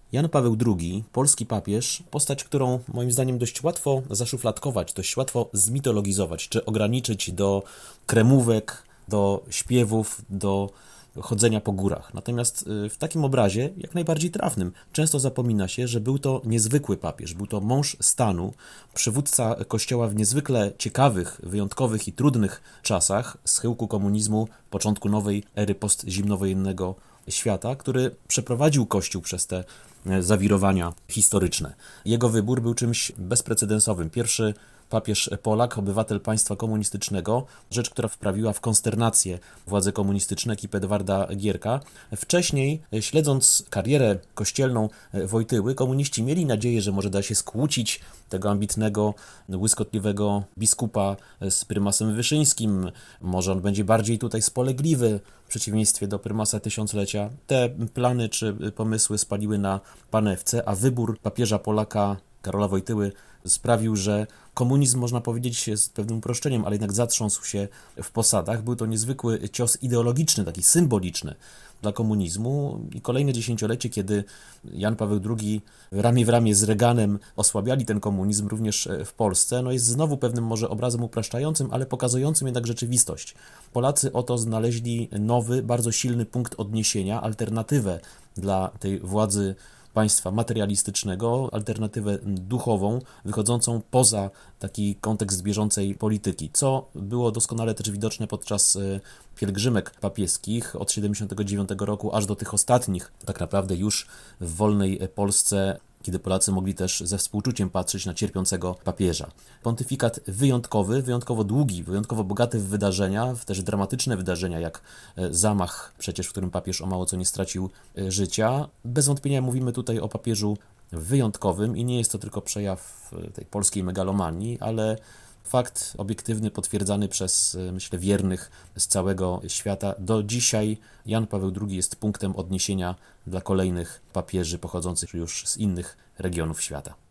Jan Paweł II, polski papież, postać, którą moim zdaniem dość łatwo zaszufladkować, dość łatwo zmitologizować, czy ograniczyć do kremówek, do śpiewów, do chodzenia po górach. Natomiast w takim obrazie, jak najbardziej trafnym, często zapomina się, że był to niezwykły papież, był to mąż stanu, przywódca Kościoła w niezwykle ciekawych, wyjątkowych i trudnych czasach schyłku komunizmu, początku nowej ery postzimnowojennego świata, który przeprowadził Kościół przez te zawirowania historyczne. Jego wybór był czymś bezprecedensowym. Pierwszy papież Polak, obywatel państwa komunistycznego, rzecz, która wprawiła w konsternację władze komunistyczne, ekipę Edwarda Gierka. Wcześniej, śledząc karierę kościelną Wojtyły, komuniści mieli nadzieję, że może da się skłócić tego ambitnego, błyskotliwego biskupa z prymasem Wyszyńskim. Może on będzie bardziej tutaj spolegliwy w przeciwieństwie do prymasa tysiąclecia. Te plany czy pomysły spaliły na panewce, a wybór papieża Polaka Karola Wojtyły sprawił, że komunizm, można powiedzieć z pewnym uproszczeniem, ale jednak zatrząsł się w posadach. Był to niezwykły cios ideologiczny, taki symboliczny dla komunizmu i kolejne dziesięciolecie, kiedy Jan Paweł II ramię w ramię z Reaganem osłabiali ten komunizm również w Polsce, jest znowu pewnym może obrazem upraszczającym, ale pokazującym jednak rzeczywistość. Polacy oto znaleźli nowy, bardzo silny punkt odniesienia, alternatywę dla tej władzy państwa materialistycznego, alternatywę duchową, wychodzącą poza taki kontekst bieżącej polityki, co było doskonale też widoczne podczas pielgrzymek papieskich od 79 roku aż do tych ostatnich, tak naprawdę już w wolnej Polsce, kiedy Polacy mogli też ze współczuciem patrzeć na cierpiącego papieża. Pontyfikat wyjątkowy, wyjątkowo długi, wyjątkowo bogaty w wydarzenia, w też dramatyczne wydarzenia, jak zamach przecież, w którym papież o mało co nie stracił życia. Bez wątpienia mówimy tutaj o papieżu wyjątkowym i nie jest to tylko przejaw tej polskiej megalomanii, ale fakt obiektywny, potwierdzany przez, myślę, wiernych z całego świata. Do dzisiaj Jan Paweł II jest punktem odniesienia dla kolejnych papieży pochodzących już z innych regionów świata.